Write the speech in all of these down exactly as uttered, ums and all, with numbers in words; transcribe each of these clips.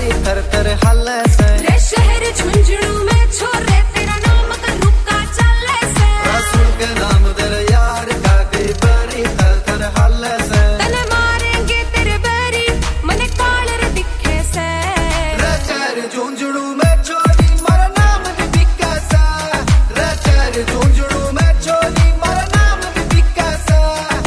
Berry थर थर हाले से रे शहर झुंझुनू में छोरे तेरा नाम का रुका चले से रसूल के नाम दर यार का के बेरी थर थर हाले से तने मारेंगे तेरे बेरी मने कालर दिखे से रे शहर झुंझुनू में छोरी मर नाम भी बिका सा रे शहर झुंझुनू में छोरी मर नाम भी बिका सा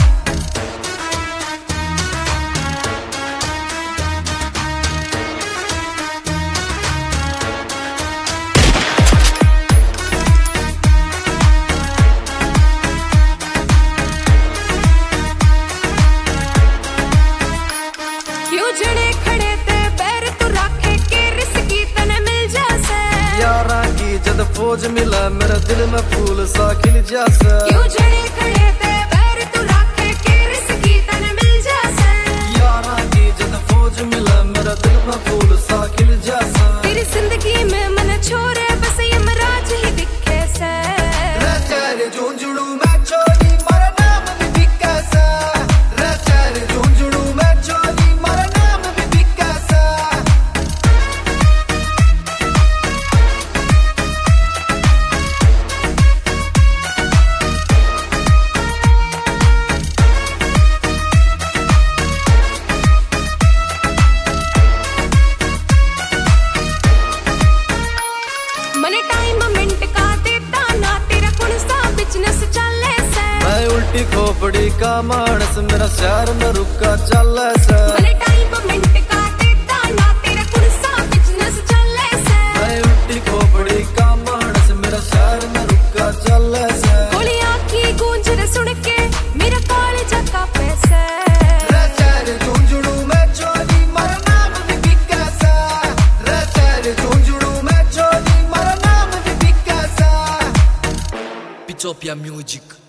क्यों जड़े खड़े ते पैर तू रखे के रिस्की तने मिल जासे यारा की जद फौज मिला मेरा दिल में फूल सा खिल जासा क्यों जड़े खड़े ते पैर तू रखे के रिस्की तने मिल जासे यारा की जद फौज मिला मेरा दिल में फूल सा खिल जासा तेरी जिंदगी में मन छोरे बस यमराज ही दिखे से रे शहर झुंझुनू में छोरी मर नाम भी बिका सा रे शहर झुंझुनू में छोरी मर नाम भी बिका सा मने टाइम मिनट का देता ना तेरा कौन सा बिजनेस चले से मैं उल्टी खोपड़ी का मानस मेरा शहर में रुका चल से मने टाइम मिनट का देता ना तेरा कौन सा बिजनेस चले से मैं उल्टी खोपड़ी का मानस मेरा शहर में रुका चल से गोली आँखी गूंज रे सुन के मेरा कॉलेज का पैसे रे शहर झुंझुनू में छोरी मर नाम भी बिका सा रे शहर झुंझुनू में छोरी मर नाम भी बिका सा Pitopia Music.